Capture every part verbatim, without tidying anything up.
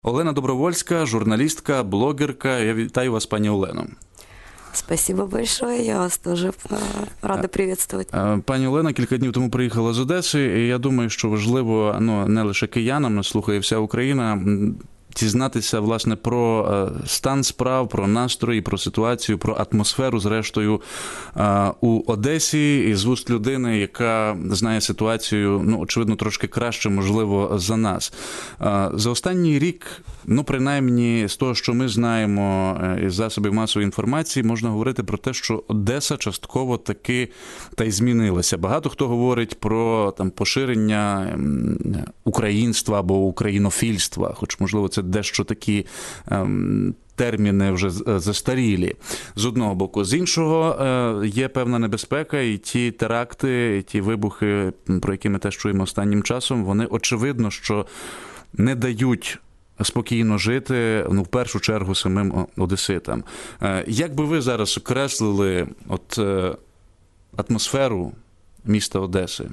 Олена Добровольська, журналістка, блогерка. Я вітаю вас, пані Олено. Спасибо большое, я вас тоже рада приветствовать. Пані Олена кілька днів тому приїхала з Одеси, і я думаю, що важливо, ну, не лише киянам, нас слухає вся Україна, дізнатися, власне, про стан справ, про настрої, про ситуацію, про атмосферу, зрештою, у Одесі, із вуст людини, яка знає ситуацію, ну, очевидно, трошки краще, можливо, за нас. За останній рік, ну, принаймні, з того, що ми знаємо із засобів масової інформації, можна говорити про те, що Одеса частково таки та й змінилася. Багато хто говорить про там поширення українства або українофільства, хоч, можливо, це дещо такі ем, терміни вже застарілі, з одного боку. З іншого, е, є певна небезпека, і ті теракти, і ті вибухи, про які ми теж чуємо останнім часом, вони очевидно, що не дають спокійно жити, ну, в першу чергу, самим одеситам. Е, як би ви зараз окреслили от, е, атмосферу міста Одеси?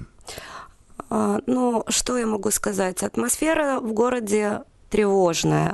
А, ну, что я могу сказать? Атмосфера в городе тревожная.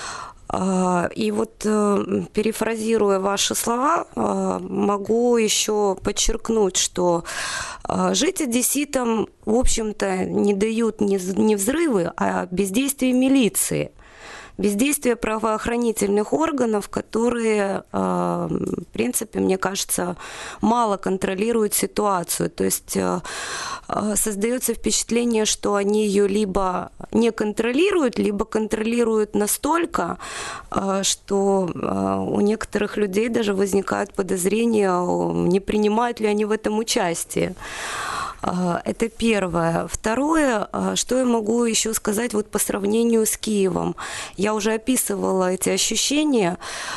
И вот, перефразируя ваши слова, могу еще подчеркнуть, что жить одесситам, в общем-то, не дают не взрывы, а бездействие милиции. Бездействие правоохранительных органов, которые, в принципе, мне кажется, мало контролируют ситуацию. То есть создается впечатление, что они ее либо не контролируют, либо контролируют настолько, что у некоторых людей даже возникают подозрения, не принимают ли они в этом участие. Это первое. Второе, что я могу еще сказать вот по сравнению с Киевом. Я уже описывала эти ощущения.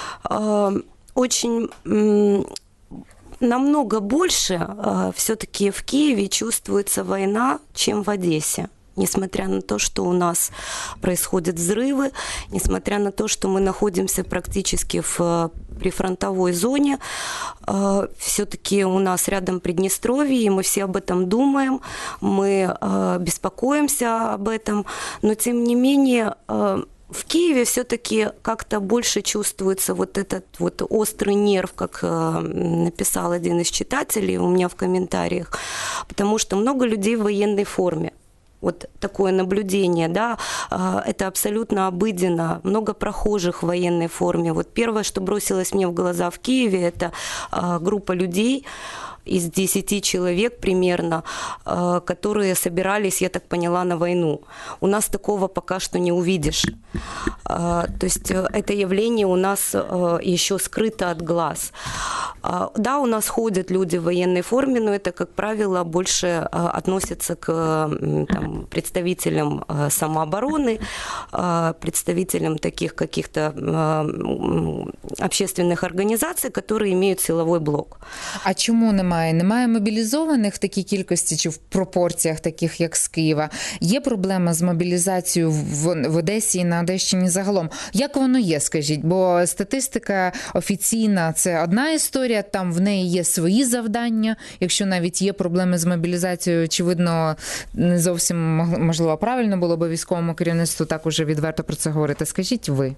Очень намного больше все-таки в Киеве чувствуется война, чем в Одессе. Несмотря на то, что у нас происходят взрывы, несмотря на то, что мы находимся практически в прифронтовой зоне, все-таки у нас рядом Приднестровье, и мы все об этом думаем, мы беспокоимся об этом, но тем не менее в Киеве все-таки как-то больше чувствуется вот этот вот острый нерв, как написал один из читателей у меня в комментариях, потому что много людей в военной форме. Вот такое наблюдение, да, это абсолютно обыденно. Много прохожих в военной форме. Вот первое, что бросилось мне в глаза в Киеве, это группа людей из десяти человек примерно, которые собирались, я так поняла, на войну. У нас такого пока что не увидишь. То есть это явление у нас еще скрыто от глаз. Да, у нас ходят люди в военной форме, но это, как правило, больше относится к там, представителям самообороны, представителям таких каких-то общественных организаций, которые имеют силовой блок. А чому немає? Немає мобілізованих в такій кількості чи в пропорціях таких, як з Києва? Є проблема з мобілізацією в, в Одесі і на Одещині загалом? Як воно є, скажіть? Бо статистика офіційна – це одна історія, там в неї є свої завдання. Якщо навіть є проблеми з мобілізацією, очевидно, не зовсім, можливо, правильно було б військовому керівництву так уже відверто про це говорити. Скажіть ви.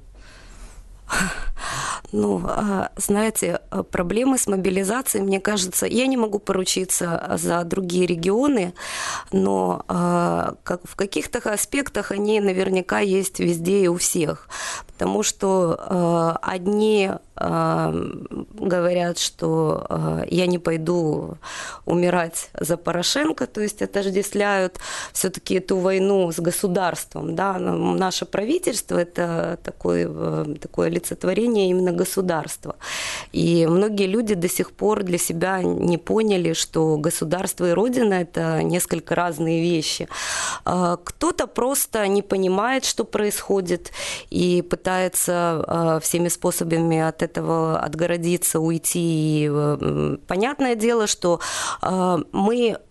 Ну, знаете, проблемы с мобилизацией, мне кажется, я не могу поручиться за другие регионы, но как в каких-то аспектах они наверняка есть везде и у всех. Потому что одни говорят, что я не пойду умирать за Порошенко, то есть отождествляют все-таки эту войну с государством. Да? Наше правительство – это такое, такое олицетворение именно государства. И многие люди до сих пор для себя не поняли, что государство и Родина – это несколько разные вещи. Кто-то просто не понимает, что происходит, и пытается всеми способами от этого отгородиться, уйти. И понятное дело, что мы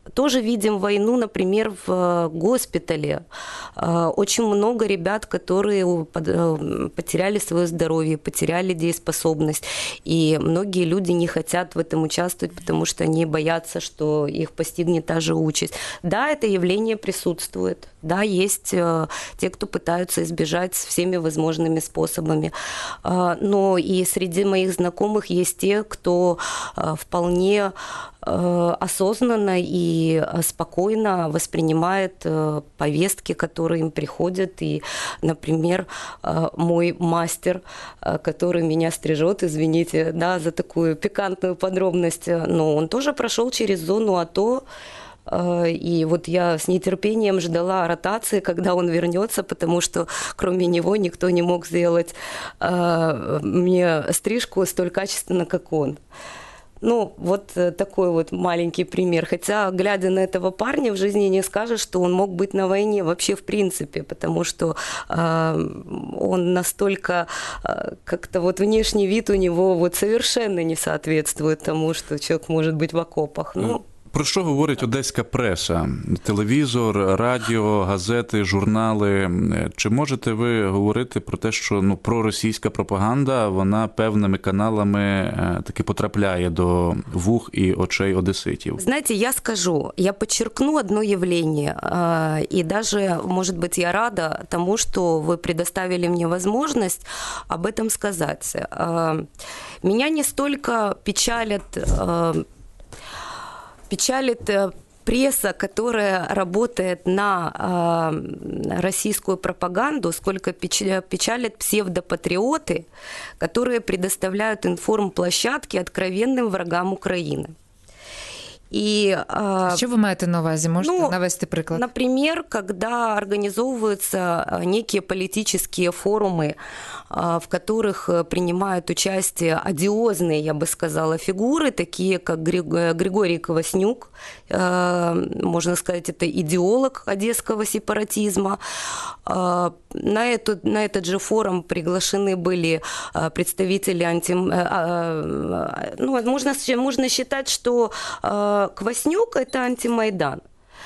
тоже видим войну, например, в госпитале. Очень много ребят, которые потеряли свое здоровье, потеряли дееспособность. И многие люди не хотят в этом участвовать, потому что они боятся, что их постигнет та же участь. Да, это явление присутствует. Да, есть те, кто пытаются избежать всеми возможными способами. Но и среди моих знакомых есть те, кто вполне осознанно и спокойно воспринимает повестки, которые им приходят. И, например, мой мастер, который меня стрижет, извините, да, за такую пикантную подробность, но он тоже прошел через зону АТО. И вот я с нетерпением ждала ротации, когда он вернется, потому что кроме него никто не мог сделать мне стрижку столь качественно, как он. Ну, вот такой вот маленький пример. Хотя, глядя на этого парня, в жизни не скажешь, что он мог быть на войне вообще в принципе, потому что э, он настолько, э, как-то вот внешний вид у него вот совершенно не соответствует тому, что человек может быть в окопах. Ну, про що говорить одеська преса? Телевізор, радіо, газети, журнали. Чи можете ви говорити про те, що ну, проросійська пропаганда, вона певними каналами таки потрапляє до вух і очей одеситів? Знаете, я скажу, я подчеркну одно явление, и даже, может быть, я рада тому, что вы предоставили мне возможность об этом сказать. Меня не столько печалят Печалит пресса, которая работает на э, российскую пропаганду, сколько печалят псевдопатриоты, которые предоставляют информплощадки откровенным врагам Украины. И, э, Что вы маете на увазі? Можете ну, навести приклад? Например, когда организовываются некие политические форумы, в которых принимают участие одиозные, я бы сказала, фигуры, такие как Григорий Кваснюк, можно сказать, это идеолог одесского сепаратизма. На, эту, на этот же форум приглашены были представители анти... Ну, можно, можно считать, что Кваснюк – это антимайдан.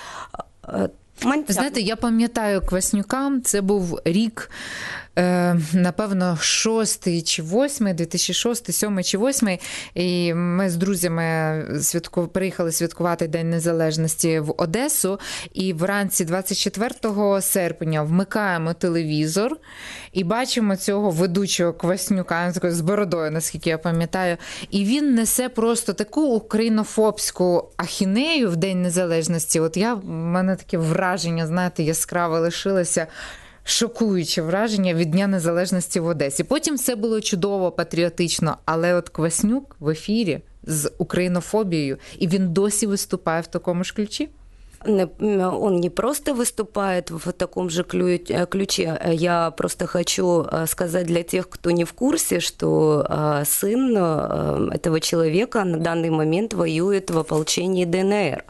Ви знаєте, я пам'ятаю Кваснюка, це був рік, е, напевно, шостий чи восьмий, дві тисячі шостий, сьомий чи восьмий, і ми з друзями святку, приїхали святкувати День Незалежності в Одесу, і вранці двадцять четвертого серпня вмикаємо телевізор і бачимо цього ведучого Кваснюка, з бородою, наскільки я пам'ятаю, і він несе просто таку українофобську ахінею в День Незалежності. От я, в мене таке враження, знаєте, яскраве лишилося, шокуюче враження від Дня Незалежності в Одесі. Потім все було чудово, патріотично, але от Кваснюк в ефірі з українофобією, і він досі виступає в такому ж ключі? Он не просто выступает в таком же ключе. Я просто хочу сказать для тех, кто не в курсе, что сын этого человека на данный момент воюет в ополчении ДНР.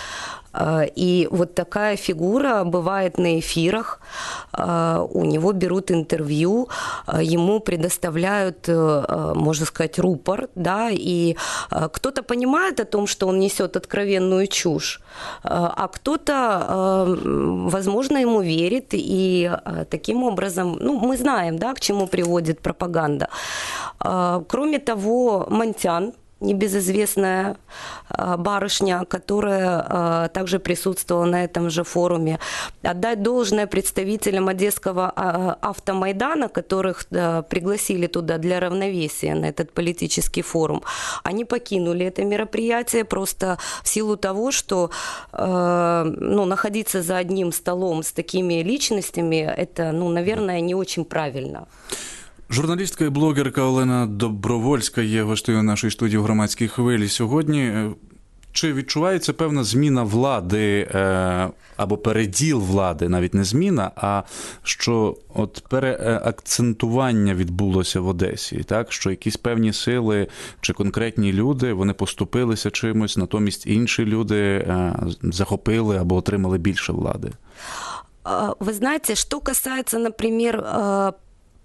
И вот такая фигура бывает на эфирах, у него берут интервью, ему предоставляют, можно сказать, рупор, да, и кто-то понимает о том, что он несет откровенную чушь, а кто-то, возможно, ему верит, и таким образом, ну, мы знаем, да, к чему приводит пропаганда. Кроме того, Монтян, небезызвестная барышня, которая также присутствовала на этом же форуме. Отдать должное представителям Одесского автомайдана, которых пригласили туда для равновесия на этот политический форум. Они покинули это мероприятие просто в силу того, что ну, находиться за одним столом с такими личностями, это, ну, наверное, не очень правильно. Журналістка і блогерка Олена Добровольська є гостею нашої студії в «Громадській хвилі» сьогодні. Чи відчувається певна зміна влади або переділ влади, навіть не зміна, а що от переакцентування відбулося в Одесі, так? Що якісь певні сили чи конкретні люди, вони поступилися чимось, натомість інші люди захопили або отримали більше влади? Вы знаете, что касается, например,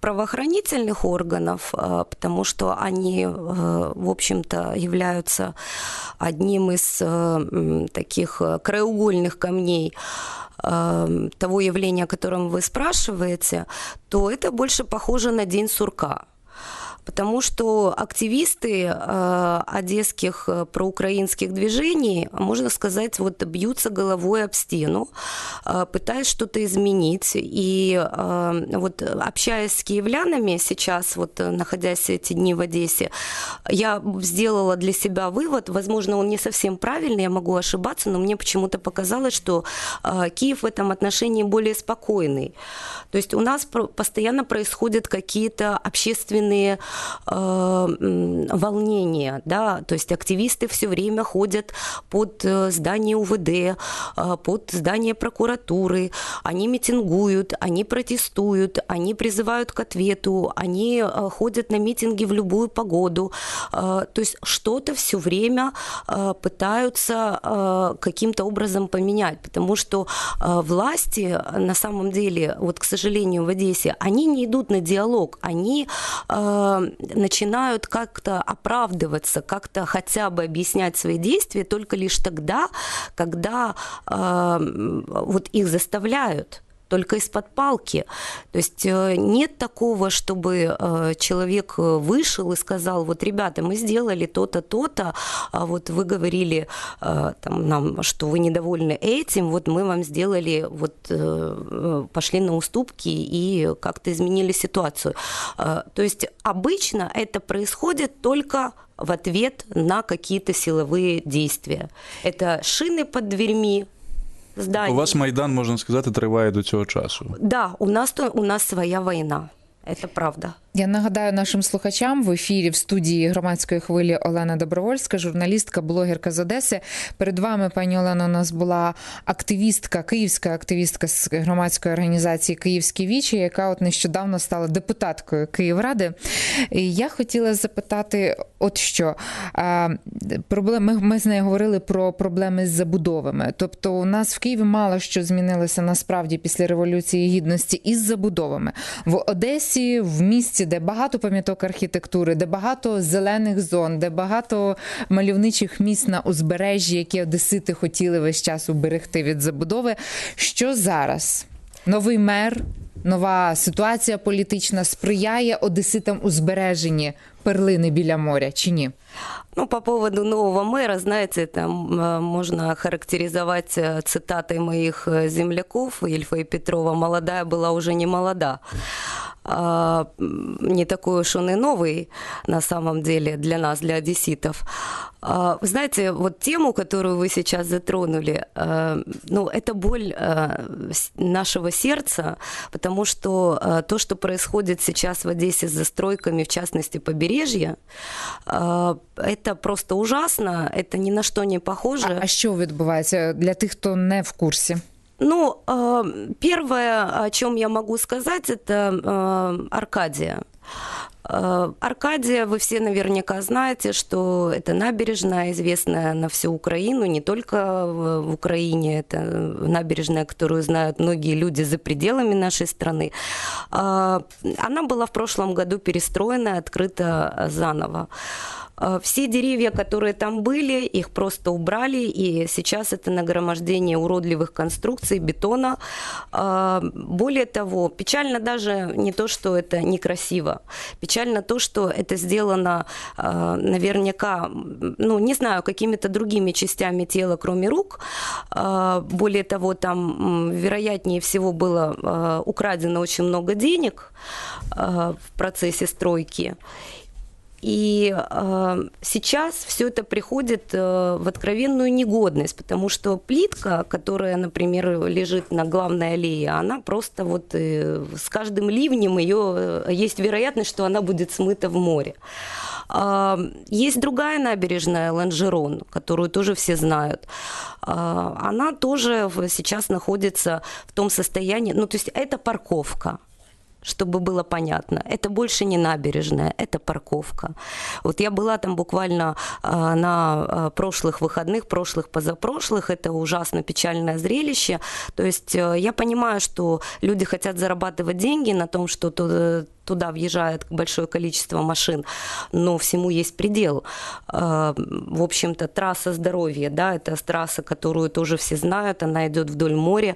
правоохранительных органов, потому что они, в общем-то, являются одним из таких краеугольных камней того явления, о котором вы спрашиваете, то это больше похоже на день сурка. Потому что активисты э, одесских проукраинских движений, можно сказать, вот бьются головой об стену, э, пытаясь что-то изменить. И э, вот общаясь с киевлянами сейчас, вот находясь эти дни в Одессе, я сделала для себя вывод, возможно, он не совсем правильный, я могу ошибаться, но мне почему-то показалось, что э, Киев в этом отношении более спокойный. То есть у нас постоянно происходят какие-то общественные волнения, да, то есть активисты все время ходят под здание УВД, под здание прокуратуры, они митингуют, они протестуют, они призывают к ответу, они ходят на митинги в любую погоду, то есть что-то все время пытаются каким-то образом поменять, потому что власти на самом деле, вот, к сожалению, в Одессе, они не идут на диалог, они начинают как-то оправдываться, как-то хотя бы объяснять свои действия только лишь тогда, когда э, вот их заставляют. Только из-под палки. То есть нет такого, чтобы человек вышел и сказал, вот, ребята, мы сделали то-то, то-то, а вот вы говорили там, нам, что вы недовольны этим, вот мы вам сделали, вот пошли на уступки и как-то изменили ситуацию. То есть обычно это происходит только в ответ на какие-то силовые действия. Это шины под дверьми, зданий. У вас Майдан, можна сказати, триває до цього часу. Да, у нас, то, у нас своя війна. Це правда. Я нагадаю нашим слухачам, в ефірі в студії Громадської хвилі Олена Добровольська, журналістка, блогерка з Одеси. Перед вами, пані Олено, у нас була активістка, київська активістка з громадської організації «Київські вічі», яка от нещодавно стала депутаткою Київради. І я хотіла запитати от що. Проблеми, ми з нею говорили про проблеми з забудовами. Тобто у нас в Києві мало що змінилося насправді після Революції Гідності із забудовами. В Одесі, в місті, де багато пам'яток архітектури, де багато зелених зон, де багато мальовничих місць на узбережжі, які одесити хотіли весь час уберегти від забудови. Що зараз? Новий мер, нова ситуація політична сприяє одеситам у збереженні перлини біля моря, чи ні? Ну, по поводу нового мэра, знаете, там можно характеризовать цитатой моих земляков, Ильфа и Петрова, «Молодая была уже не молода». А, не такой уж он и новый, на самом деле, для нас, для одесситов. А, вы знаете, вот тему, которую вы сейчас затронули, а, ну, это боль а, нашего сердца, потому что а, то, что происходит сейчас в Одессе с застройками, в частности, побережья, а, это просто ужасно, это ни на что не похоже. А, а що відбувається для тих, хто не в курсі? Ну, первое, о чем я могу сказать, это Аркадия. Аркадия, вы все наверняка знаете, что это набережная, известная на всю Украину, не только в Украине, это набережная, которую знают многие люди за пределами нашей страны. Она была в прошлом году перестроена, открыта заново. Все деревья, которые там были, их просто убрали, и сейчас это нагромождение уродливых конструкций, бетона. Более того, печально даже не то, что это некрасиво, печально то, что это сделано наверняка, ну, не знаю, какими-то другими частями тела, кроме рук. Более того, там, вероятнее всего, было украдено очень много денег в процессе стройки. И э, сейчас все это приходит э, в откровенную негодность, потому что плитка, которая, например, лежит на главной аллее, она просто вот э, с каждым ливнем ее э, есть вероятность, что она будет смыта в море. Э, есть другая набережная, Ланжерон, которую тоже все знают. Э, она тоже сейчас находится в том состоянии, ну то есть это парковка. Чтобы было понятно. Это больше не набережная, это парковка. Вот я была там буквально э, на прошлых выходных, прошлых, позапрошлых. Это ужасно печальное зрелище. То есть э, я понимаю, что люди хотят зарабатывать деньги на том, что то, туда въезжает большое количество машин, но всему есть предел. В общем-то, трасса здоровья, да, это трасса, которую тоже все знают, она идет вдоль моря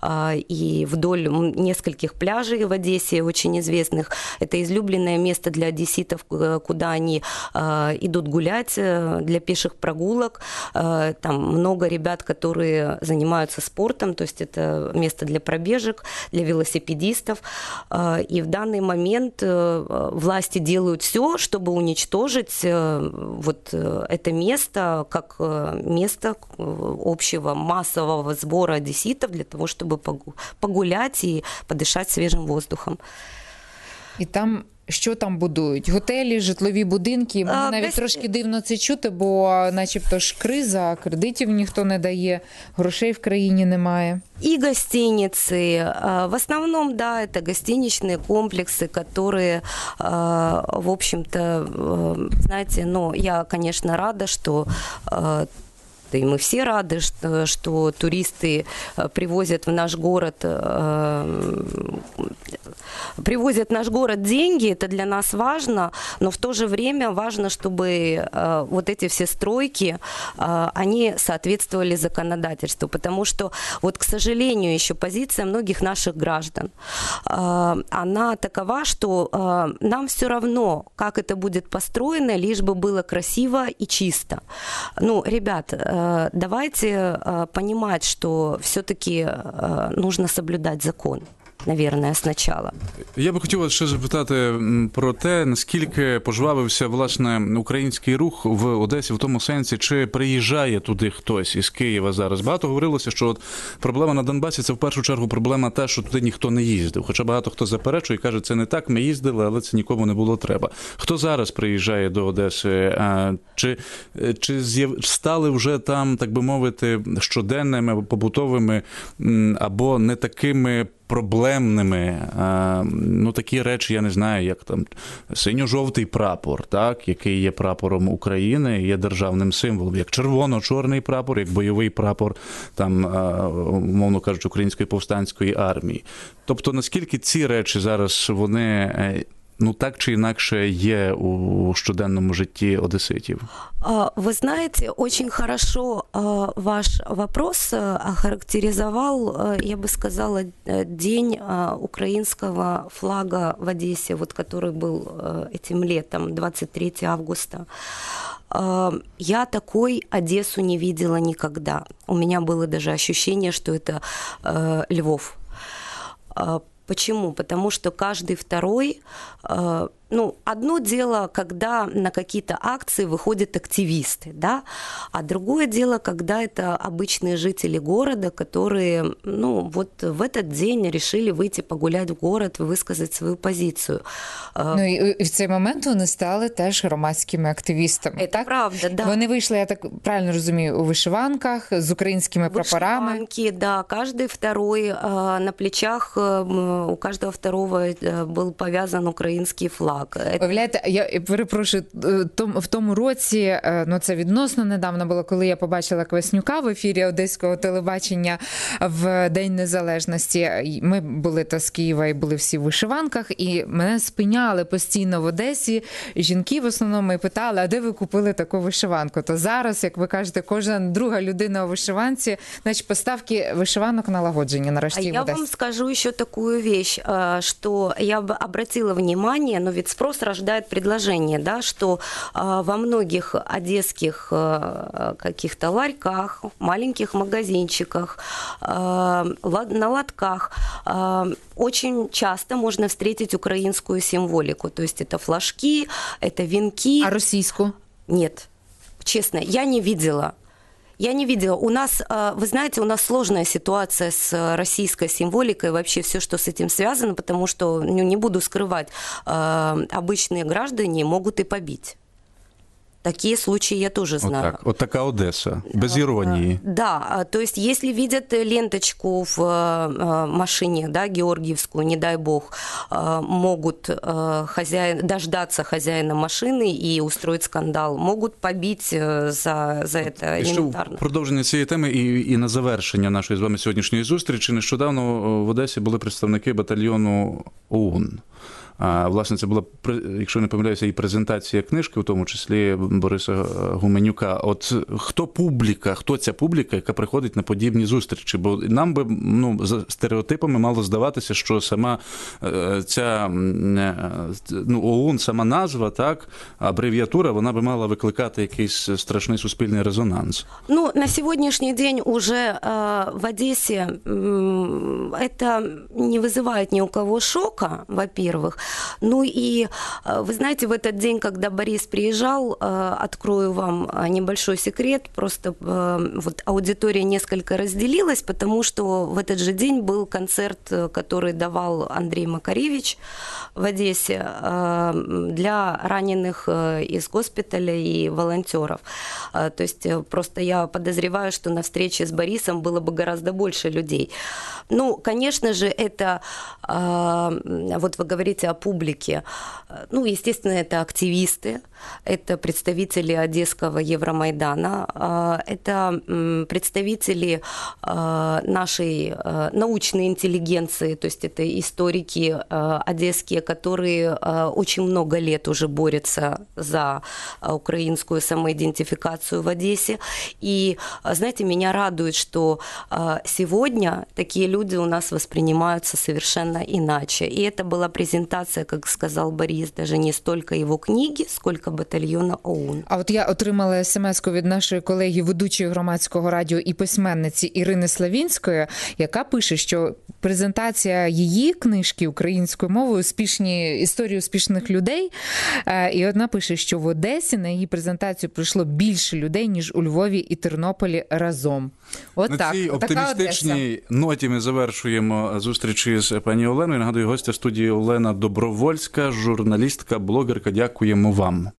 и вдоль нескольких пляжей в Одессе, очень известных. Это излюбленное место для одесситов, куда они идут гулять, для пеших прогулок. Там много ребят, которые занимаются спортом, то есть это место для пробежек, для велосипедистов. И в данный момент власти делают все, чтобы уничтожить вот это место как место общего массового сбора одесситов для того, чтобы погулять и подышать свежим воздухом. І там що там будують? Готелі, житлові будинки? Мені А, навіть гості- трошки дивно це чути, бо начебто ж криза, кредитів ніхто не дає, грошей в країні немає. И гостиницы. А, В основном, да, это гостиничные комплексы, которые, а, в общем-то, э, знаете, ну, я, конечно, рада, что а, да и мы все рады, что, что туристы э, привозят в наш город, э, привозят в наш город деньги, это для нас важно, но в то же время важно, чтобы э, вот эти все стройки, э, они соответствовали законодательству, потому что, вот, к сожалению, еще позиция многих наших граждан, э, она такова, что э, нам все равно, как это будет построено, лишь бы было красиво и чисто. Ну, ребят, э, давайте э, понимать, что все-таки э, нужно соблюдать закон. Наверное, спочатку. Я би хотів вас ще запитати м, про те, наскільки пожвавився, власне, український рух в Одесі в тому сенсі, чи приїжджає туди хтось із Києва зараз. Багато говорилося, що от проблема на Донбасі – це в першу чергу проблема те, що туди ніхто не їздив. Хоча багато хто заперечує і каже, це не так, ми їздили, але це нікому не було треба. Хто зараз приїжджає до Одеси? А, чи, чи з'яв... стали вже там, так би мовити, щоденними, побутовими м, або не такими проблемними, ну, такі речі, я не знаю, як там синьо-жовтий прапор, так, який є прапором України, є державним символом, як червоно-чорний прапор, як бойовий прапор, там, умовно кажучи, Української повстанської армії. Тобто, наскільки ці речі зараз, вони, ну, так чи інакше є у щоденному житті одеситів? Вы знаете, очень хорошо ваш вопрос охарактеризовал, я бы сказала, день украинского флага в Одессе, вот, который был этим летом, двадцать третьего августа. Я такой Одессу не видела никогда. У меня было даже ощущение, что это Львов. Почему? Потому что каждый второй, ну, одно дело, когда на какие-то акции выходят активисты, да, а другое дело, когда это обычные жители города, которые, ну, вот в этот день решили выйти погулять в город, высказать свою позицию. Ну, і, і в цей момент вони стали теж громадськими активістами. Это так? правда, да. Вони вийшли, я так правильно розумію, у вишиванках з українськими прапорами. Вышиванки, да, каждый второй, на плечах у каждого второго был повязан украинский флаг. Уявляєте, я перепрошую, в тому році, ну це відносно недавно було, коли я побачила Кваснюка в ефірі Одеського телебачення в День Незалежності. Ми були та з Києва і були всі в вишиванках, і мене спиняли постійно в Одесі жінки в основному і питали, а де ви купили таку вишиванку? То зараз, як ви кажете, кожна друга людина у вишиванці, значить поставки вишиванок налагоджені нарешті А в я Одесі. вам скажу еще такую вещь, что я бы обратила внимание, но ведь спрос рождает предложение, да, что во многих одесских каких-то ларьках, маленьких магазинчиках, на лотках очень часто можно встретить украинскую символику. То есть это флажки, это венки. А російську? Нет, честно, я не видела. Я не видела. У нас, вы знаете, у нас сложная ситуация с российской символикой, вообще все, что с этим связано, потому что, ну, не буду скрывать, обычные граждане могут и побить. Такие случаи я тоже знаю. Вот так. Вот такая Одесса, без иронии. Да, то есть если видят ленточку в машине, да, георгиевскую, не дай бог, могут хозяин, дождаться хозяина машины и устроить скандал, могут побить за, за это елементарно. Ще продовження цієї теми і, і на завершення нашої з вами сьогоднішньої зустрічі. Нещодавно в Одесі були представники батальйону ОУН. А, власне, це була, якщо не помиляюся, і презентація книжки, в тому числі Бориса Гуменюка. От хто публіка, хто ця публіка, яка приходить на подібні зустрічі? Бо нам би, ну, за стереотипами мало здаватися, що сама ця, ну, ОУН, сама назва, так, абревіатура, вона би мала викликати якийсь страшний суспільний резонанс. Ну, на сегодняшний день уже э, в Одессе э, это не вызывает ни у кого шока, во-первых. Ну и, э, вы знаете, в этот день, когда Борис приезжал, э, открою вам небольшой секрет, просто э, вот аудитория несколько разделилась, потому что в этот же день был концерт, который давал Андрей Макаревич в Одессе э, для раненых э, из госпиталя и волонтеров. Э, то есть э, просто я подозреваю, что на встрече с Борисом было бы гораздо больше людей. Ну, конечно же, это, э, вот вы говорите о публике, ну, естественно, это активисты, это представители Одесского Евромайдана, э, это э, представители э, нашей э, научной интеллигенции, то есть это историки э, одесские, которые э, очень много лет уже борются за э, украинскую самоидентификацию в Одессе. И, знаете, меня радует, что э, сегодня такие люди у нас воспринимаются совершенно иначе. И это была презентация, как сказал Борис, даже не столько его книги, сколько батальйона ОУН. А от я отримала смс-ку від нашої колеги, ведучої громадського радіо і письменниці Ірини Славінської, яка пише, що презентація її книжки українською мовою «Успішні історії успішних людей», і одна пише, що в Одесі на її презентацію прийшло більше людей, ніж у Львові і Тернополі разом. От на так. цій Така оптимістичній Одеса. ноті ми завершуємо зустрічі з пані Оленою. Нагадую, гостя студії Олена Добровольська, журналістка, блогерка. Дякуємо вам.